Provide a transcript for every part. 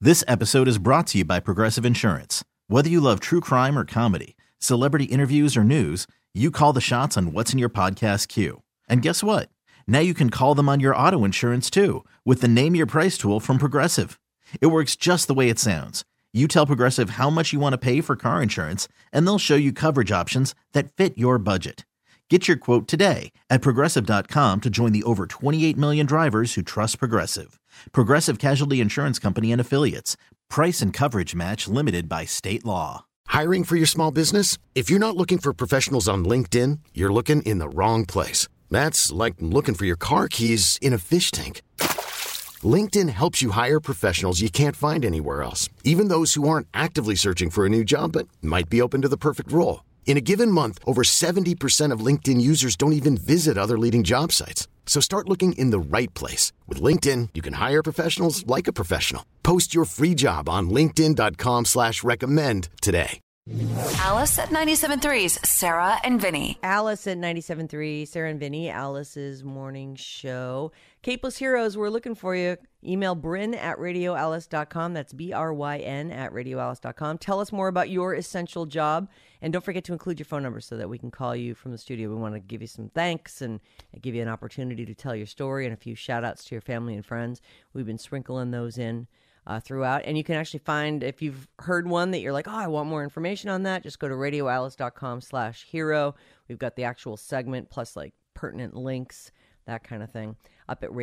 This episode is brought to you by Progressive Insurance. Whether you love true crime or comedy, celebrity interviews or news, you call the shots on what's in your podcast queue. And guess what? Now you can call them on your auto insurance too with the Name Your Price tool from Progressive. It works just the way it sounds. You tell Progressive how much you want to pay for car insurance, and they'll show you coverage options that fit your budget. Get your quote today at Progressive.com to join the over 28 million drivers who trust Progressive. Progressive Casualty Insurance Company and Affiliates. Price and coverage match limited by state law. Hiring for your small business? If you're not looking for professionals on LinkedIn, you're looking in the wrong place. That's like looking for your car keys in a fish tank. LinkedIn helps you hire professionals you can't find anywhere else, even those who aren't actively searching for a new job but might be open to the perfect role. In a given month, over 70% of LinkedIn users don't even visit other leading job sites. So start looking in the right place. With LinkedIn, you can hire professionals like a professional. Post your free job on linkedin.com/recommend today. Alice at 97.3's Sarah and Vinny. Alice at 97.3, Sarah and Vinny, Alice's morning show. Capeless Heroes, we're looking for you. Email Bryn at radioalice.com. That's BRYN at radioalice.com. Tell us more about your essential job. And don't forget to include your phone number so that we can call you from the studio. We want to give you some thanks and give you an opportunity to tell your story and a few shout outs to your family and friends. We've been sprinkling those in throughout. And you can actually find, if you've heard one that you're like, oh, I want more information on that, just go to radioalice.com/hero. We've got the actual segment plus like pertinent links, that kind of thing, up at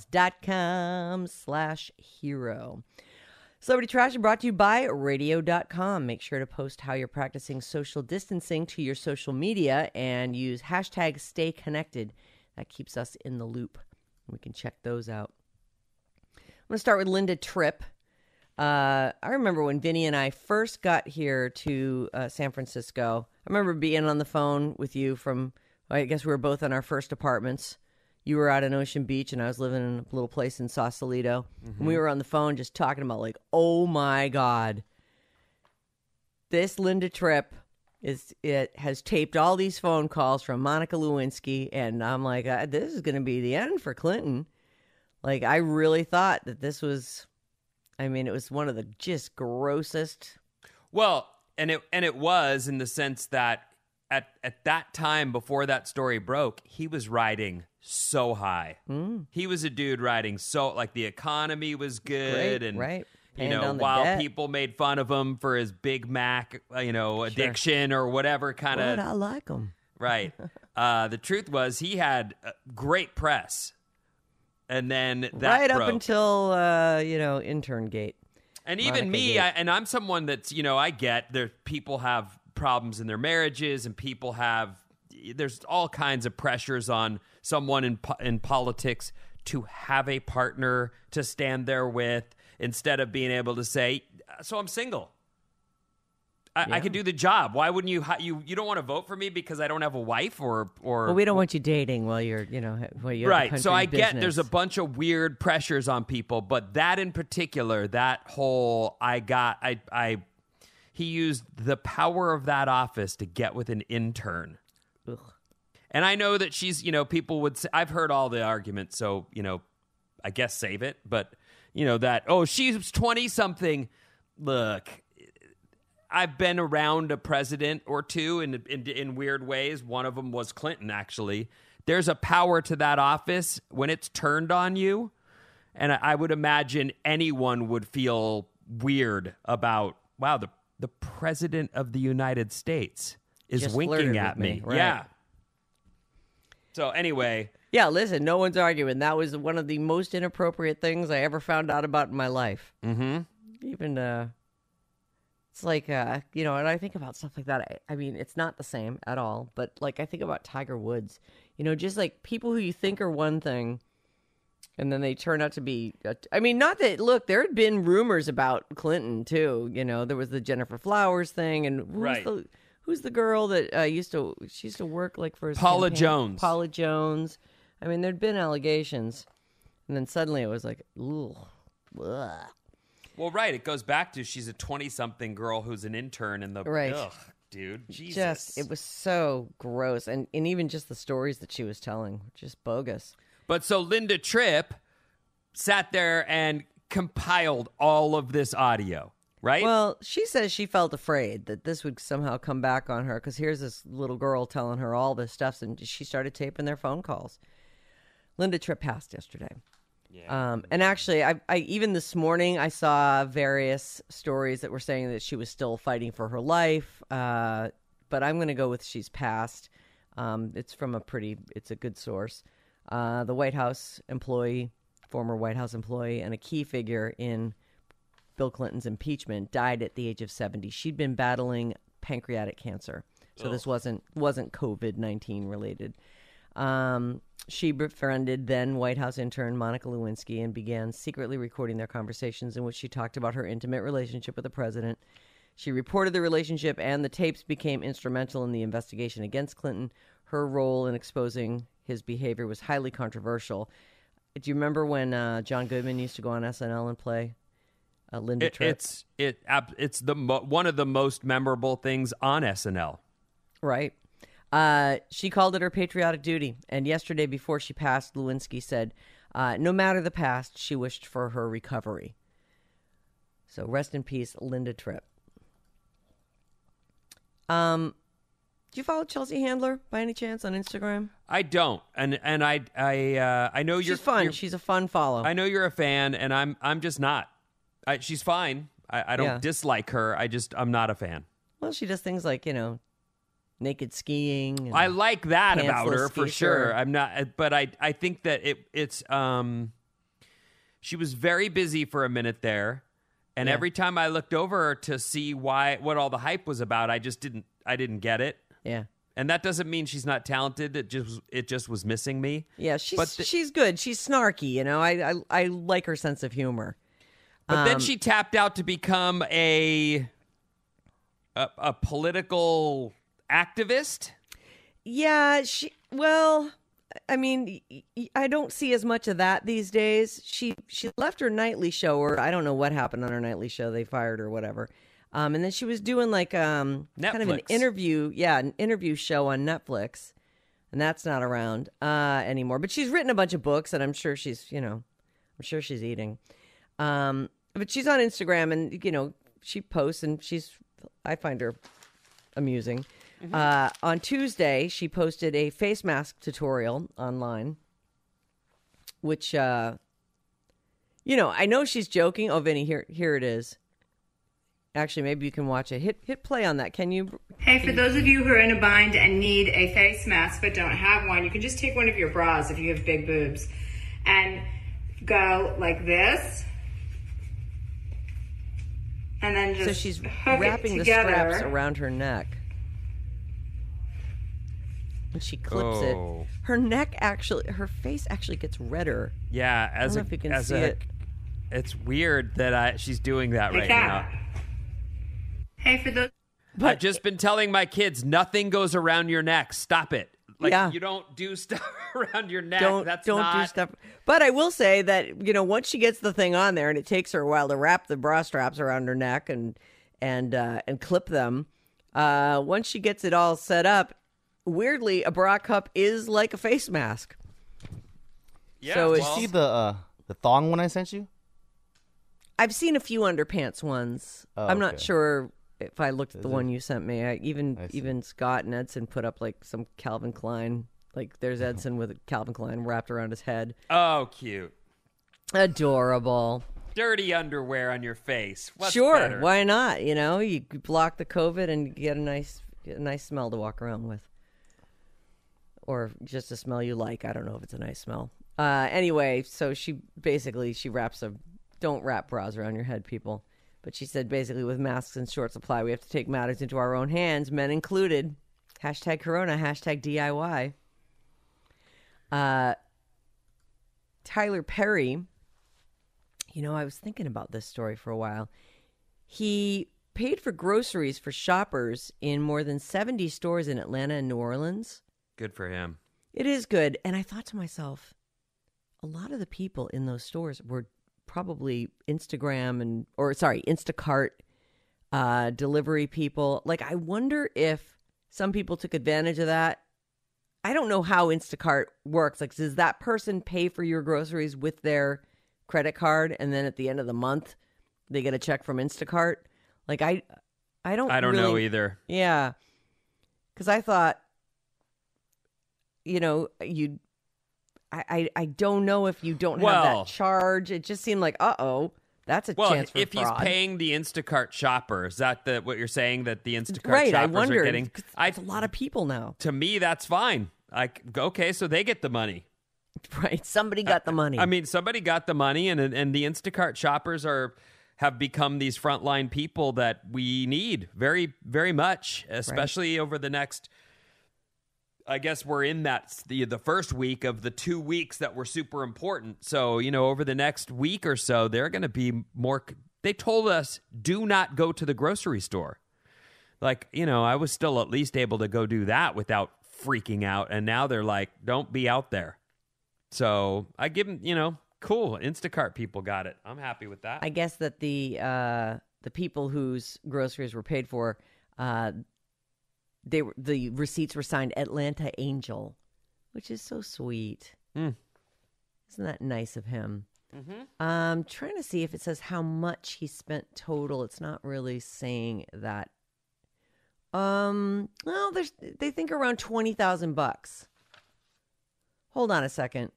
radioalice.com/hero. Celebrity Trash is brought to you by radio.com. Make sure to post how you're practicing social distancing to your social media and use hashtag #StayConnected. That keeps us in the loop. We can check those out. I'm going to start with Linda Tripp. I remember when Vinny and I first got here to San Francisco. I remember being on the phone with you from, I guess we were both in our first apartments. You were out in Ocean Beach, and I was living in a little place in Sausalito. Mm-hmm. And we were on the phone just talking about, like, oh, my God. This Linda Tripp has taped all these phone calls from Monica Lewinsky, and I'm like, this is going to be the end for Clinton. Like, I really thought that this was, I mean, it was one of the just grossest. Well, and it was in the sense that at that time, before that story broke, he was riding so high. He was a dude riding so, like, the economy was good. Great, and right. You know, while people made fun of him for his Big Mac, addiction or whatever kind of. I like him. Right. The truth was he had great press. And then that right broke. Up until, intern gate. And even me, I'm someone that's, I get there. People have problems in their marriages, and there's all kinds of pressures on someone in politics to have a partner to stand there with instead of being able to say, so I'm single. I could do the job. Why wouldn't you don't want to vote for me because I don't have a wife or well, we don't want you dating while you're, right. So I business. get there's a bunch of weird pressures on people, but that in particular, that whole he used the power of that office to get with an intern. Ugh. And I know that she's, people would say, I've heard all the arguments, so, I guess save it, but that, oh, she's 20 something. Look, I've been around a president or two in weird ways. One of them was Clinton, actually. There's a power to that office when it's turned on you. And I would imagine anyone would feel weird about, wow, the president of the United States is just winking at me. Right. Yeah. So anyway. Yeah, listen, no one's arguing. That was one of the most inappropriate things I ever found out about in my life. Mm-hmm. Even, it's like, and I think about stuff like that. I mean, it's not the same at all, but like I think about Tiger Woods, just like people who you think are one thing and then they turn out to be, not that, look, there had been rumors about Clinton too. There was the Jennifer Flowers thing and who's the girl that used to work like for his Paula campaign? Jones. Paula Jones. I mean, there'd been allegations and then suddenly it was like, ooh, ugh. Well, right. It goes back to she's a 20-something girl who's an intern in the... Right. Ugh, dude. Jesus. It was so gross. And even just the stories that she was telling, just bogus. But so Linda Tripp sat there and compiled all of this audio, right? Well, she says she felt afraid that this would somehow come back on her because here's this little girl telling her all this stuff, and she started taping their phone calls. Linda Tripp passed yesterday. Yeah. And actually, I even this morning, I saw various stories that were saying that she was still fighting for her life. But I'm going to go with she's passed. It's from it's a good source. The White House employee, former White House employee, and a key figure in Bill Clinton's impeachment died at the age of 70. She'd been battling pancreatic cancer. So this wasn't COVID-19 related. She befriended then White House intern Monica Lewinsky and began secretly recording their conversations in which she talked about her intimate relationship with the president. She reported the relationship, and the tapes became instrumental in the investigation against Clinton. Her role in exposing his behavior was highly controversial. Do you remember when John Goodman used to go on SNL and play Linda Tripp? It's one of the most memorable things on SNL. Right. She called it her patriotic duty. And yesterday, before she passed, Lewinsky said, no matter the past, she wished for her recovery. So rest in peace, Linda Tripp. Do you follow Chelsea Handler by any chance on Instagram? I don't, and I know she's fun. She's a fun follow. I know you're a fan, and I'm just not. She's fine. I don't dislike her. I'm not a fan. Well, she does things like naked skiing. I like that about her for ski, sure. I'm not, but I think that it's she was very busy for a minute there, and every time I looked over to see what all the hype was about, I didn't get it. Yeah. And that doesn't mean she's not talented. It just was missing me. Yeah, she's good. She's snarky, I like her sense of humor. But then she tapped out to become a political activist. Yeah, I don't see as much of that these days. She left her nightly show, or I don't know what happened on her nightly show. They fired her or whatever. And then she was doing like kind of an interview show on Netflix, and that's not around anymore. But she's written a bunch of books, and I'm sure she's eating. But she's on Instagram, and she posts, and I find her amusing. Mm-hmm. On Tuesday, she posted a face mask tutorial online, which I know she's joking. Oh, Vinny, here it is. Actually, maybe you can watch it. Hit play on that. Can you? Hey, for those of you who are in a bind and need a face mask but don't have one, you can just take one of your bras if you have big boobs and go like this. And then just so she's wrapping the straps around her neck. And she clips it. Her face actually gets redder. Yeah, I don't know if you can see it. It's weird that she's doing that right now. Hey, for those. I've just been telling my kids, nothing goes around your neck. Stop it. You don't do stuff around your neck. Don't do stuff. But I will say that once she gets the thing on there, and it takes her a while to wrap the bra straps around her neck and clip them. Once she gets it all set up, weirdly, a bra cup is like a face mask. Yeah. So did you see the thong one I sent you? I've seen a few underpants ones. I'm not sure if I looked at the one you sent me. Even Scott and Edson put up like some Calvin Klein. Like there's Edson with a Calvin Klein wrapped around his head. Oh, cute. Adorable. Dirty underwear on your face. What's sure, better? Why not? You block the COVID and get a nice smell to walk around with. Or just a smell you like. I don't know if it's a nice smell. Anyway, so she wraps don't wrap bras around your head, people. But she said basically with masks in short supply, we have to take matters into our own hands, men included. #Corona, #DIY. Tyler Perry, I was thinking about this story for a while. He paid for groceries for shoppers in more than 70 stores in Atlanta and New Orleans. Good for him. It is good. And I thought to myself, a lot of the people in those stores were probably Instacart delivery people. Like, I wonder if some people took advantage of that. I don't know how Instacart works. Like, does that person pay for your groceries with their credit card, and then at the end of the month, they get a check from Instacart. Like, I don't know either. Yeah. Because I thought, I don't know if you don't have that charge. It just seemed like, that's a chance for if fraud. He's paying the Instacart shopper, is that what you're saying, that the Instacart right, shoppers I wondered, are getting? It's a lot of people now. To me, that's fine. Like, okay, so they get the money. Right, somebody got the money. I mean, somebody got the money, and the Instacart shoppers have become these frontline people that we need very, very much, especially over the next. I guess we're in the first week of the 2 weeks that were super important. So, over the next week or so, they're going to be more. They told us, do not go to the grocery store. Like, I was still at least able to go do that without freaking out. And now they're like, don't be out there. So I give them, cool. Instacart people got it. I'm happy with that. I guess that the people whose groceries were paid for, the receipts were signed Atlanta Angel, which is so sweet. Isn't that nice of him? Mm-hmm. Trying to see if it says how much he spent total. It's not really saying that. Well, they think around $20,000. Hold on a second.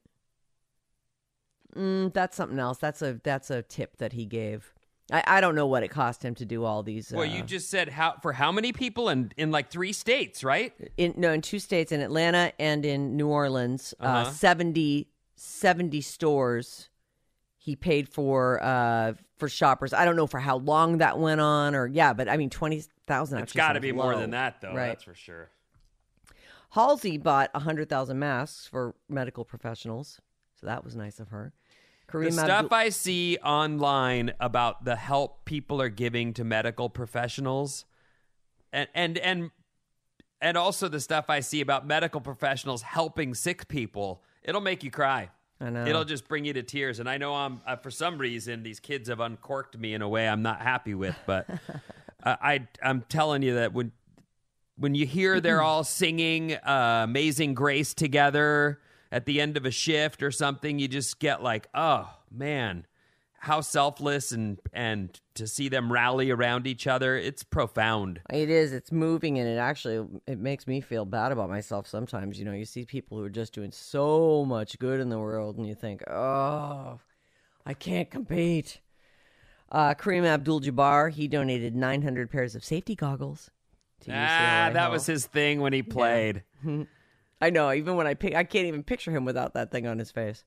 That's something else. That's a tip that he gave. I don't know what it cost him to do all these. Well, you just said for how many people in like 3 states, right? In 2 states, in Atlanta and in New Orleans. 70 stores he paid for shoppers. I don't know for how long that went on, but I mean 20,000. It's got to be more than that, though. Right. That's for sure. Halsey bought 100,000 masks for medical professionals, so that was nice of her. The stuff I see online about the help people are giving to medical professionals, and also the stuff I see about medical professionals helping sick people, it'll make you cry. I know. It'll just bring you to tears. And I know I'm for some reason these kids have uncorked me in a way I'm not happy with. But I'm telling you that when you hear they're all singing Amazing Grace together at the end of a shift or something, you just get like, oh, man, how selfless, and to see them rally around each other, it's profound. It is. It's moving, and it makes me feel bad about myself sometimes. You see people who are just doing so much good in the world, and you think, oh, I can't compete. Kareem Abdul-Jabbar, he donated 900 pairs of safety goggles to UCLA. That was his thing when he played. Yeah. I know, even when I can't even picture him without that thing on his face.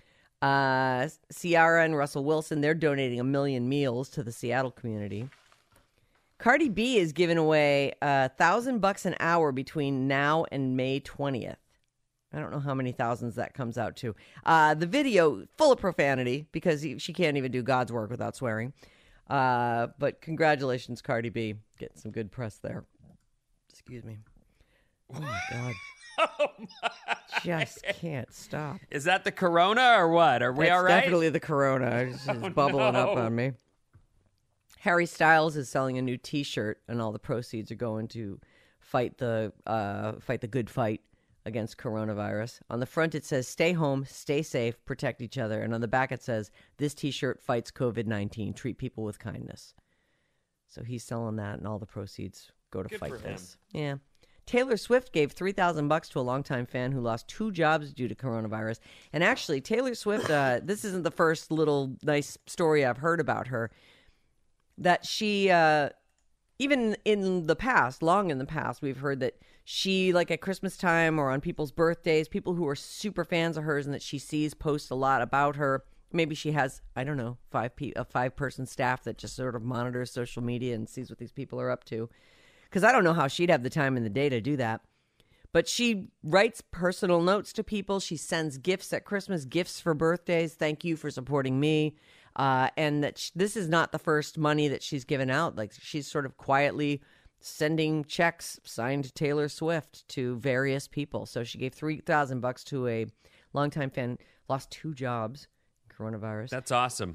Ciara and Russell Wilson, they're donating 1 million meals to the Seattle community. Cardi B is giving away $1,000 an hour between now and May 20th. I don't know how many thousands that comes out to. The video, full of profanity, because she can't even do God's work without swearing. But congratulations, Cardi B. Getting some good press there. Excuse me. Oh, my God. Oh my. Just can't stop. Is that the corona or what? Are we all right? Definitely the corona. It's bubbling up on me. Harry Styles is selling a new T-shirt, and all the proceeds are going to fight the good fight against coronavirus. On the front, it says, "Stay home, stay safe, protect each other." And on the back, it says, "This T-shirt fights COVID-19. Treat people with kindness." So he's selling that, and all the proceeds go to Good fight for him. this. Yeah. Taylor Swift gave $3,000 to a longtime fan who lost 2 jobs due to coronavirus. And actually, Taylor Swift, this isn't the first little nice story I've heard about her, that she, even in the past, long in the past, we've heard that she, like at Christmas time or on people's birthdays, people who are super fans of hers and that she sees post a lot about her. Maybe she has, I don't know, a 5-person staff that just sort of monitors social media and sees what these people are up to. Because I don't know how she'd have the time in the day to do that. But she writes personal notes to people. She sends gifts at Christmas, gifts for birthdays. Thank you for supporting me. And that this is not the first money that she's given out. Like, she's sort of quietly sending checks signed Taylor Swift to various people. So she gave $3,000 to a longtime fan, lost 2 jobs, coronavirus. That's awesome.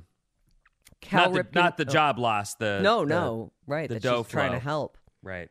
Not the job loss. Right. The that dough she's trying to help. Right.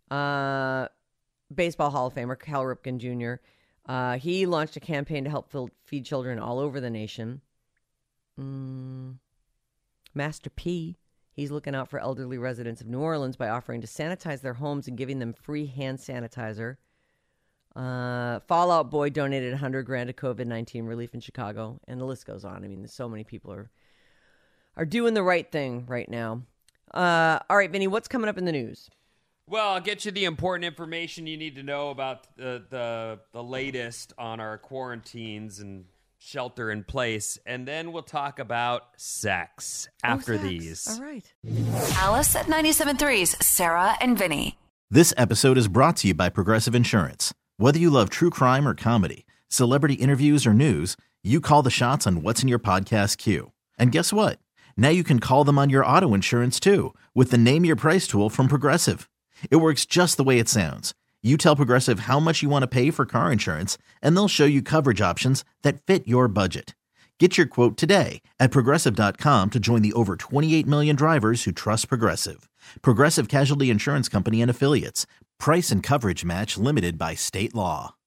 Baseball Hall of Famer Cal Ripken Jr. He launched a campaign to help feed children all over the nation. Master P, he's looking out for elderly residents of New Orleans by offering to sanitize their homes and giving them free hand sanitizer. Fallout Boy donated $100,000 to COVID-19 relief in Chicago, and the list goes on. I mean, so many people are doing the right thing right now. All right, Vinny, what's coming up in the news? Well, I'll get you the important information you need to know about the latest on our quarantines and shelter in place, and then we'll talk about sex after these. All right. Alice at 97.3's Sarah and Vinny. This episode is brought to you by Progressive Insurance. Whether you love true crime or comedy, celebrity interviews or news, you call the shots on what's in your podcast queue. And guess what? Now you can call them on your auto insurance too with the Name Your Price tool from Progressive. It works just the way it sounds. You tell Progressive how much you want to pay for car insurance, and they'll show you coverage options that fit your budget. Get your quote today at Progressive.com to join the over 28 million drivers who trust Progressive. Progressive Casualty Insurance Company and Affiliates. Price and coverage match limited by state law.